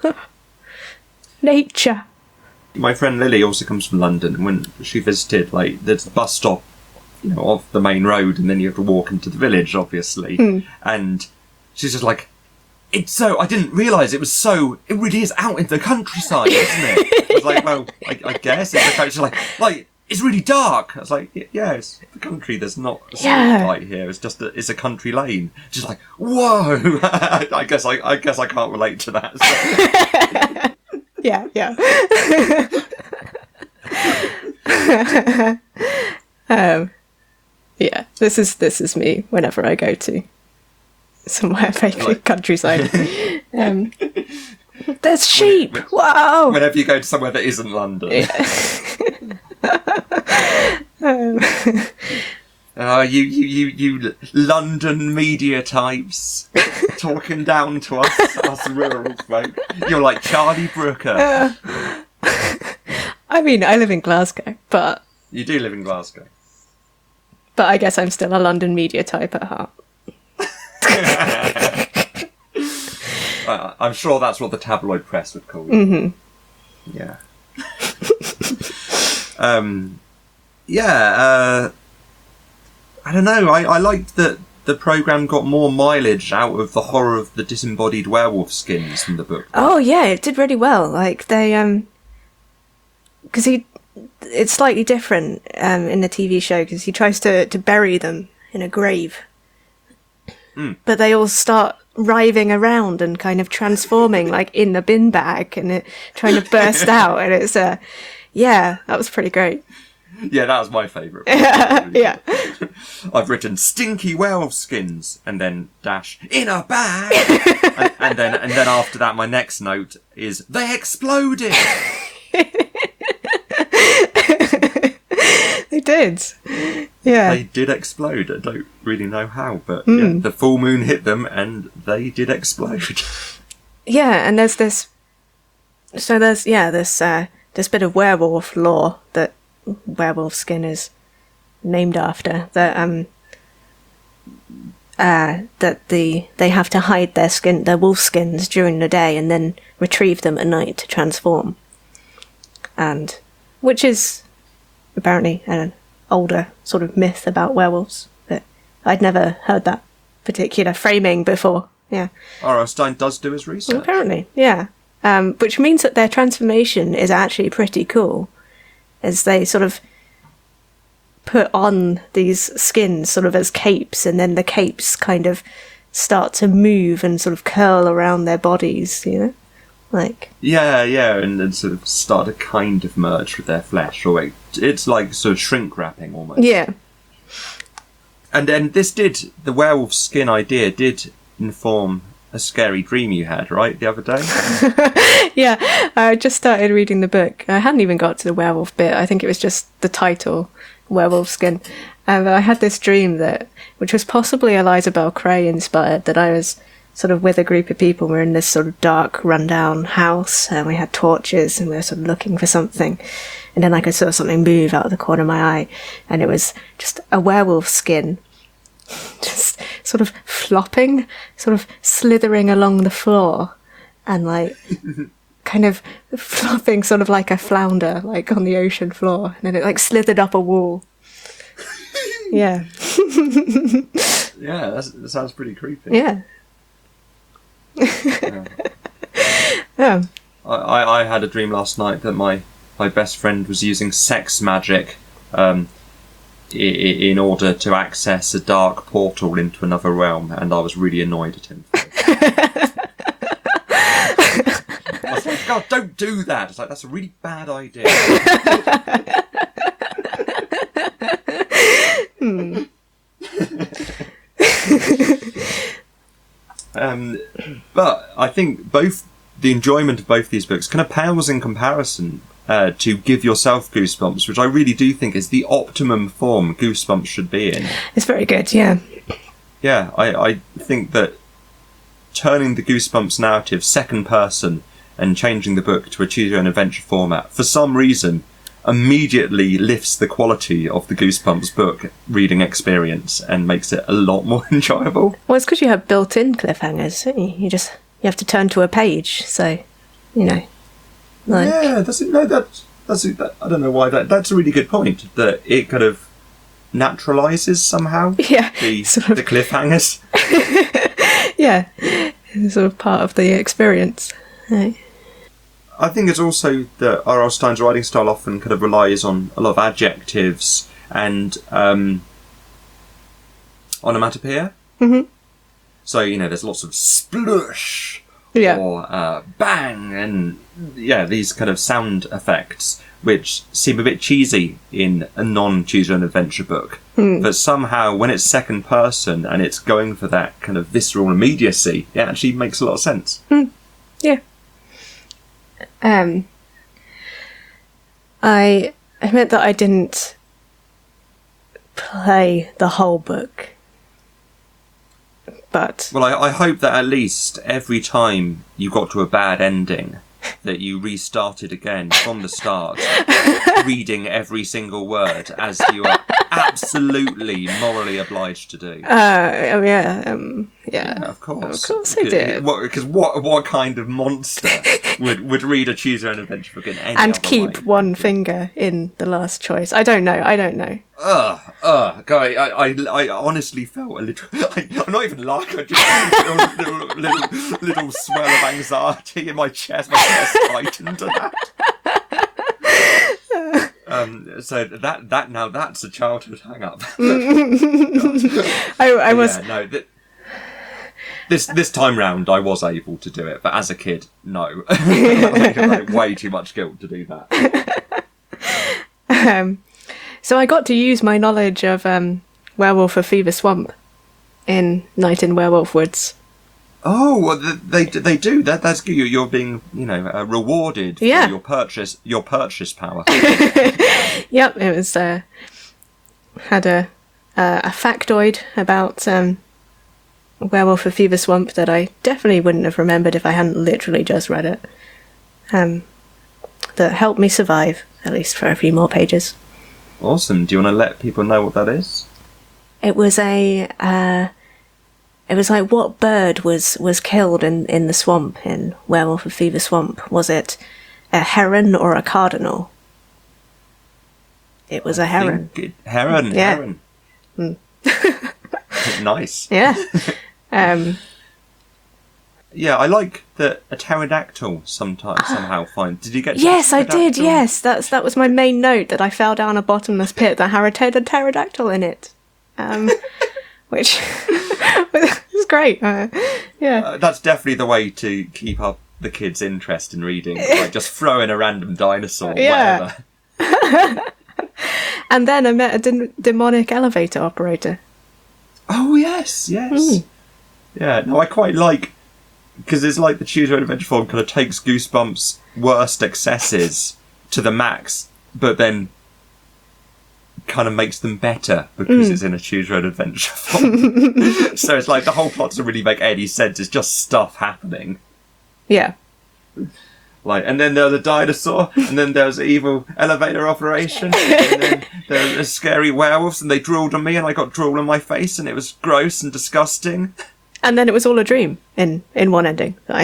nature. My friend Lily also comes from London, and when she visited, like, there's the bus stop, you know, off the main road, and then you have to walk into the village, obviously. And she's just like, it's so, I didn't realise it really is out in the countryside, isn't it? I was like, well, I guess it's the country. She's like, it's really dark. I was like, yeah, it's the country. There's not a street light here. It's just it's a country lane. She's like, whoa. I guess I can't relate to that. So. Yeah. Yeah. This is me whenever I go to somewhere vaguely countryside. There's sheep. Wow. Whenever you go to somewhere that isn't London. Yeah. You London media types talking down to us rural folk. You're like Charlie Brooker. I mean, I live in Glasgow, but... You do live in Glasgow. But I guess I'm still a London media type at heart. I'm sure that's what the tabloid press would call you. Mm-hmm. Yeah. I don't know. I liked that the programme got more mileage out of the horror of the disembodied werewolf skins from the book. Oh yeah, it did really well. Like they, because it's slightly different in the TV show because he tries to bury them in a grave, but they all start writhing around and kind of transforming like in the bin bag and trying to burst out, and it's yeah, that was pretty great. Yeah, that was my favourite. Yeah. I've written stinky werewolf skins and then dash in a bag, and then after that, my next note is they exploded. They did. Yeah. They did explode. I don't really know how, but yeah, the full moon hit them and they did explode. Yeah, and there's this. So there's this bit of werewolf lore that werewolf skin is named after, that they have to hide their wolf skins during the day and then retrieve them at night to transform, and which is apparently an older sort of myth about werewolves, but I'd never heard that particular framing before. Yeah, R.L. Stine does do his research. Apparently, yeah. Which means that their transformation is actually pretty cool, as they sort of put on these skins sort of as capes, and then the capes kind of start to move and sort of curl around their bodies, you know? Like... Yeah, and then sort of start to kind of merge with their flesh, or it's like sort of shrink wrapping almost. Yeah. And then the werewolf skin idea did inform a scary dream you had, right, the other day? Yeah, I just started reading the book. I hadn't even got to the werewolf bit. I think it was just the title, Werewolf Skin. And I had this dream which was possibly Eliza Bell Cray inspired, that I was sort of with a group of people. We were in this sort of dark, rundown house, and we had torches, and we were sort of looking for something. And then I could saw something move out of the corner of my eye, and it was just a werewolf skin, just sort of flopping, sort of slithering along the floor, and like kind of flopping sort of like a flounder, like on the ocean floor, and then it like slithered up a wall. Yeah. Yeah, that sounds pretty creepy. Yeah. Yeah. I had a dream last night that my best friend was using sex magic in order to access a dark portal into another realm, and I was really annoyed at him. I was like, God, don't do that. It's like, that's a really bad idea. But I think the enjoyment of both these books kind of pales in comparison to Give Yourself Goosebumps, which I really do think is the optimum form Goosebumps should be in. It's very good, yeah. Yeah, I think that turning the Goosebumps narrative second person and changing the book to a choose your own adventure format, for some reason, immediately lifts the quality of the Goosebumps book reading experience and makes it a lot more enjoyable. Well, it's because you have built-in cliffhangers, don't you? You have to turn to a page, so, like... Yeah, I don't know why that's a really good point, that it kind of naturalises somehow the cliffhangers. Yeah, it's sort of part of the experience. Right. I think it's also that R.L. Stine's writing style often kind of relies on a lot of adjectives and onomatopoeia. Mm-hmm. So, there's lots of splush or bang and, these kind of sound effects which seem a bit cheesy in a non-choose-your-own-adventure book. But somehow, when it's second person and it's going for that kind of visceral immediacy, it actually makes a lot of sense. Yeah. I admit that I didn't play the whole book, but... Well, I hope that at least every time you got to a bad ending, that you restarted again from the start, reading every single word, as you are absolutely morally obliged to do. Yeah, of course. Of course I did. Because what kind of monster would read a choose your own adventure book in any and other keep way? one finger in the last choice? I don't know. Guy, I honestly felt a little... I'm not even laughing, I just felt a little swell of anxiety in my chest. My chest tightened to that. So that's a childhood hang-up. I was... Yeah, no, this time round I was able to do it, but as a kid, no. I had way too much guilt to do that. So I got to use my knowledge of Werewolf of Fever Swamp in Night in Werewolf Woods. Oh, well, they do. That's good. You're being, rewarded for your purchase power. Yep, it was had a factoid about Werewolf of Fever Swamp that I definitely wouldn't have remembered if I hadn't literally just read it. That helped me survive, at least for a few more pages. Awesome. Do you want to let people know what that is? It was it was like, what bird was killed in the swamp in Werewolf of Fever Swamp? Was it a heron or a cardinal? It was a heron. Heron. Yeah. Heron. Nice. Yeah. Yeah, I like that a pterodactyl somehow find. Did you get? Yes, I did. Yes, that was my main note, that I fell down a bottomless pit that had a pterodactyl in it, which was great. Yeah, that's definitely the way to keep up the kids' interest in reading. Like just throw in a random dinosaur, whatever. And then I met a demonic elevator operator. Oh yes. Yeah, no, I quite like, because it's like the Choose Your Own Adventure form kind of takes Goosebumps' worst excesses to the max, but then kind of makes them better because it's in a Choose Your Own Adventure form. So it's like the whole plot doesn't really make any sense. It's just stuff happening. Yeah. Like, and then there was a dinosaur, and then there was an evil elevator operation, and then there was scary werewolves, and they drooled on me, and I got drool on my face, and it was gross and disgusting. And then it was all a dream in one ending that I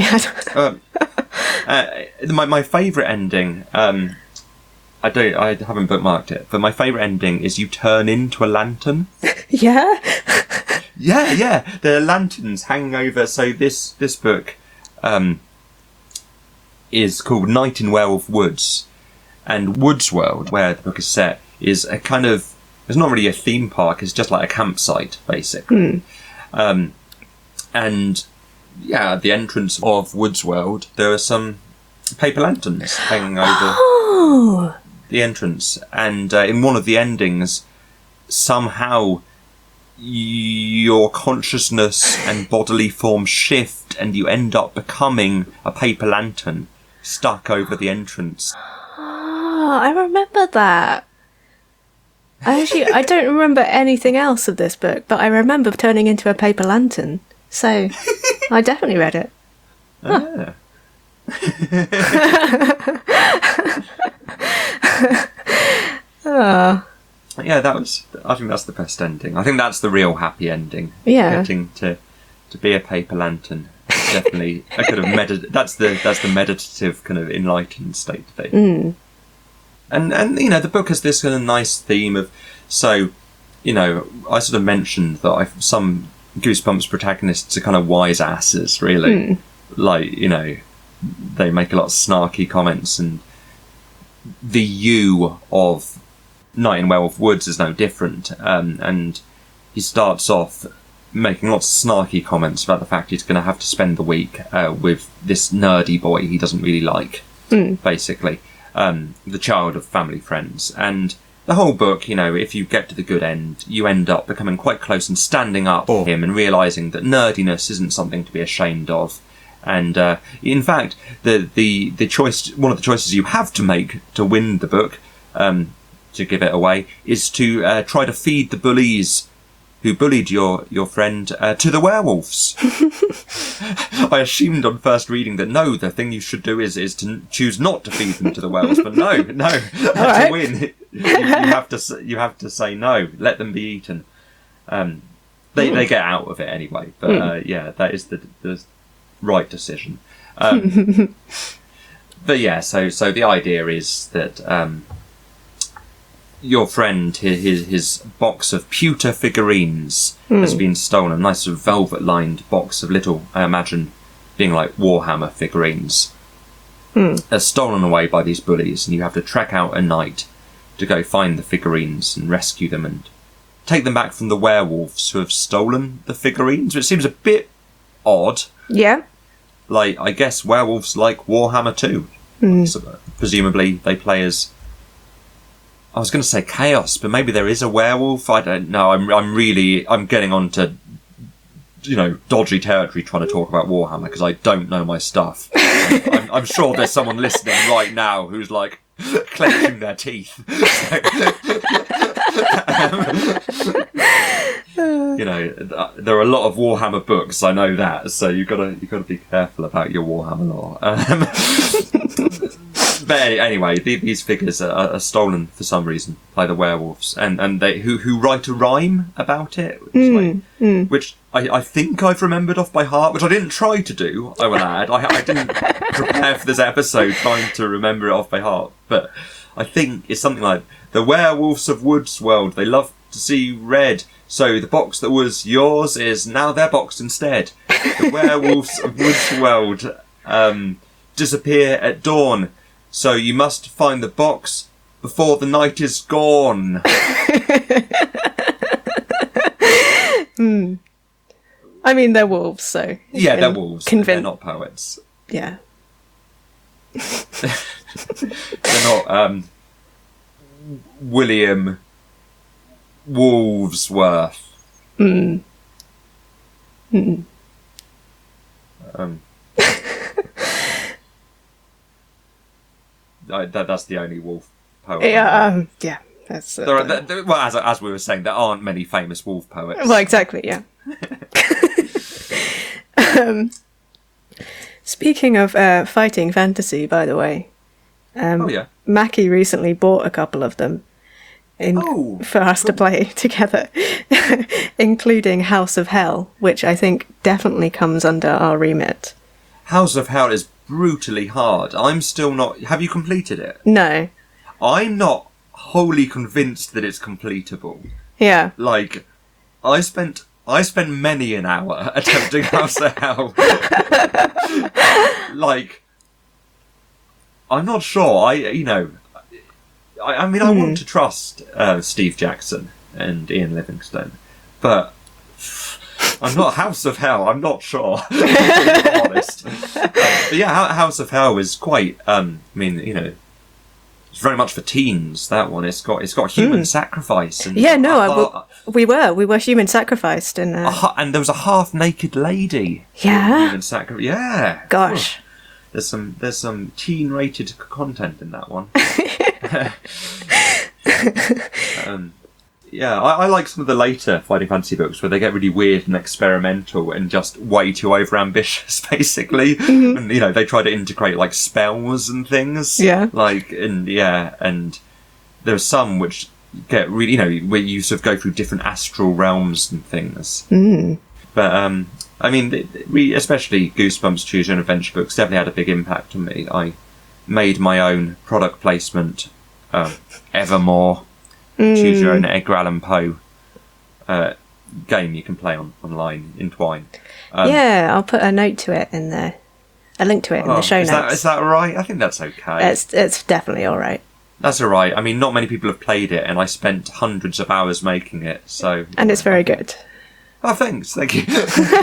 had. My favourite ending, I haven't bookmarked it, but my favourite ending is you turn into a lantern. Yeah? Yeah. There are lanterns hanging over. So this book is called Night in Werewolf Woods, and Woods World, where the book is set, is a kind of, it's not really a theme park, it's just like a campsite, basically. And yeah, at the entrance of Woods World, there are some paper lanterns hanging over the entrance. And in one of the endings, somehow your consciousness and bodily form shift, and you end up becoming a paper lantern stuck over the entrance. Oh, I remember that. I don't remember anything else of this book, but I remember turning into a paper lantern. So, I definitely read it. Huh. Yeah, I think that's the best ending. I think that's the real happy ending. Yeah. Getting to be a paper lantern. Definitely a kind of that's the meditative kind of enlightened state to be. And you know, the book has this kind of nice theme of, so, you know, I sort of mentioned that some Goosebumps protagonists are kind of wise asses, really. Like, you know, they make a lot of snarky comments, and the you of Night in Werewolf Woods is no different. And he starts off making lots of snarky comments about the fact he's going to have to spend the week with this nerdy boy he doesn't really like, basically. The child of family friends. And the whole book, you know, if you get to the good end, you end up becoming quite close and standing up for him and realising that nerdiness isn't something to be ashamed of. And in fact, the choice, one of the choices you have to make to win the book, to give it away, is to try to feed the bullies who bullied your friend to the werewolves. I assumed on first reading that no, the thing you should do is to choose not to feed them to the werewolves, but no, to win, you have to say no, let them be eaten. They get out of it anyway, but yeah, that is the right decision. But yeah, so the idea is that your friend, his box of pewter figurines has been stolen. A nice sort of velvet-lined box of little, I imagine, being like Warhammer figurines, are stolen away by these bullies, and you have to trek out at night to go find the figurines and rescue them and take them back from the werewolves who have stolen the figurines. It seems a bit odd. Yeah. Like, I guess werewolves like Warhammer too. So, presumably they play as, I was going to say chaos, but maybe there is a werewolf. I don't know. I'm getting onto, you know, dodgy territory trying to talk about Warhammer because I don't know my stuff. I'm sure there's someone listening right now who's like clenching their teeth. You know, there are a lot of Warhammer books. I know that, so you've got to be careful about your Warhammer lore. But anyway, these figures are stolen for some reason by the werewolves, and they who write a rhyme about it, which I think I've remembered off by heart, which I didn't try to do. I will add, I didn't prepare for this episode trying to remember it off by heart, but I think it's something like, the werewolves of Woods World, they love to see red, so the box that was yours is now their box instead. The werewolves of Woods World disappear at dawn, so you must find the box before the night is gone. I mean, they're wolves, so... Yeah, they're wolves. They're not poets. Yeah. They're not William Wolvesworth. That's the only wolf poet. Yeah, yeah. That's, well, as we were saying, there aren't many famous wolf poets. Well, exactly, yeah. Speaking of fighting fantasy, by the way, Mackie recently bought a couple of them for us to play together, including House of Hell, which I think definitely comes under our remit. House of Hell is brutally hard. I'm still not... Have you completed it? No. I'm not wholly convinced that it's completable. Yeah. Like, I spent many an hour attempting House of Hell. Like, I'm not sure. I want to trust Steve Jackson and Ian Livingstone, but I'm not House of Hell. I'm not sure. I'm honest. But yeah, House of Hell is quite. It's very much for teens. That one. It's got human sacrifice. And we were human sacrificed, and there was a half-naked lady. Yeah. Human sacrifice. Yeah. Gosh. There's some teen-rated content in that one. I like some of the later Fighting Fantasy books where they get really weird and experimental and just way too overambitious, basically. And they try to integrate like spells and things. Yeah. And there are some which get really, where you sort of go through different astral realms and things. But I mean, especially Goosebumps Choose Your Own Adventure books definitely had a big impact on me. I made my own product placement, Evermore, Choose Your Own Edgar Allan Poe game you can play online in Twine. I'll put a note to it in there. A link to it in the show notes. Is that all right? I think that's okay. It's definitely all right. That's all right. I mean, not many people have played it, and I spent hundreds of hours making it. So, and it's very good. Oh, thanks. Thank you.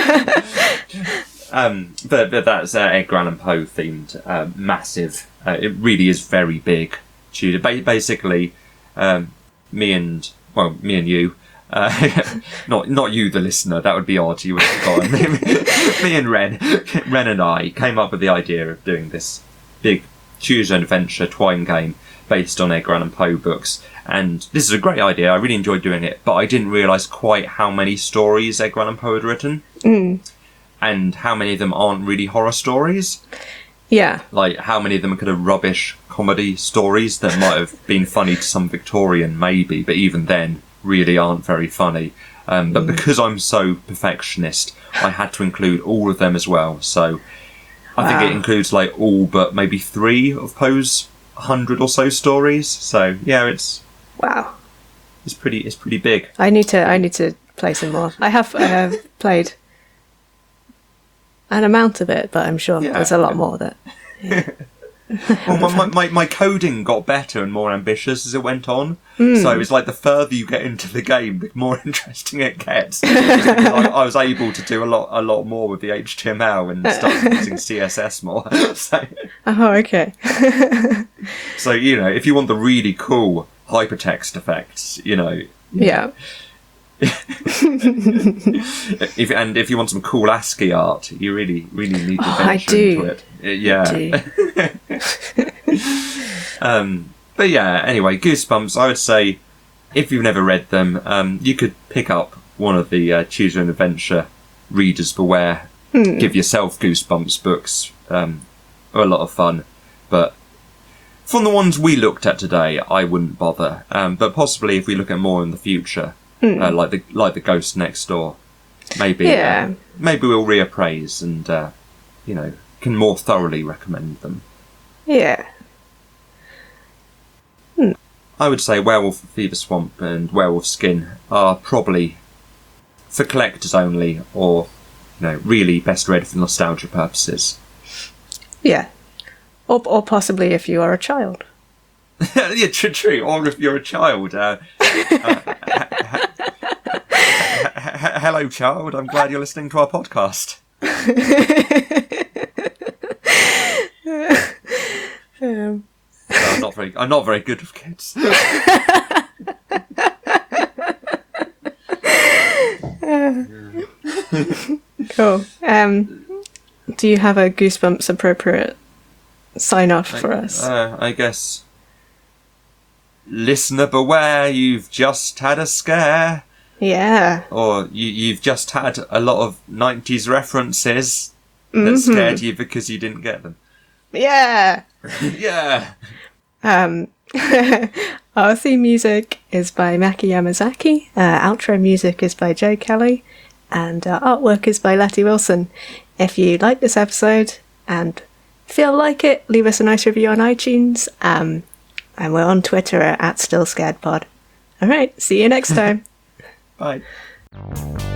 But that's Edgar Allan Poe themed, massive. It really is very big. Basically, me and you. Not you, the listener. That would be odd. You would have forgotten. Me and Ren and I came up with the idea of doing this big Choose Your Own Adventure Twine game based on Edgar Allan Poe books, and this is a great idea. I really enjoyed doing it, but I didn't realise quite how many stories Edgar Allan Poe had written, and how many of them aren't really horror stories. Yeah, like how many of them are kind of rubbish comedy stories that might have been funny to some Victorian, maybe, but even then really aren't very funny. But because I'm so perfectionist, I had to include all of them as well. So I think it includes like all but maybe 3 of Poe's 100 or so stories. So yeah, it's pretty big. I need to play some more. I have played an amount of it, but I'm sure there's a lot more that. Yeah. Well, my coding got better and more ambitious as it went on. So it's like the further you get into the game, the more interesting it gets. I was able to do a lot more with the HTML and start using CSS more. Oh, okay. So if you want the really cool hypertext effects, Yeah. if you want some cool ASCII art, you really need to venture into it. Yeah. But yeah, anyway, Goosebumps, I would say, if you've never read them, you could pick up one of the Choose Your Own Adventure Readers Beware, give yourself Goosebumps books, are a lot of fun, but from the ones we looked at today, I wouldn't bother, but possibly if we look at more in the future, like the Ghost Next Door, maybe we'll reappraise and can more thoroughly recommend them. Yeah. I would say Werewolf Fever Swamp and Werewolf Skin are probably for collectors only, or really best read for nostalgia purposes. Yeah, or possibly if you are a child. Yeah, true. Or if you're a child. Hello, child. I'm glad you're listening to our podcast. I'm not very good with kids. Cool. Do you have a Goosebumps appropriate sign off for us? I guess. Listener beware, you've just had a scare. Yeah. Or you've just had a lot of 90s references that scared you because you didn't get them. Yeah. Yeah. Our theme music is by Maki Yamazaki. Outro music is by Joe Kelly. And our artwork is by Letty Wilson. If you like this episode and feel like it, leave us a nice review on iTunes. And we're on Twitter at StillScaredPod. All right, see you next time. Bye.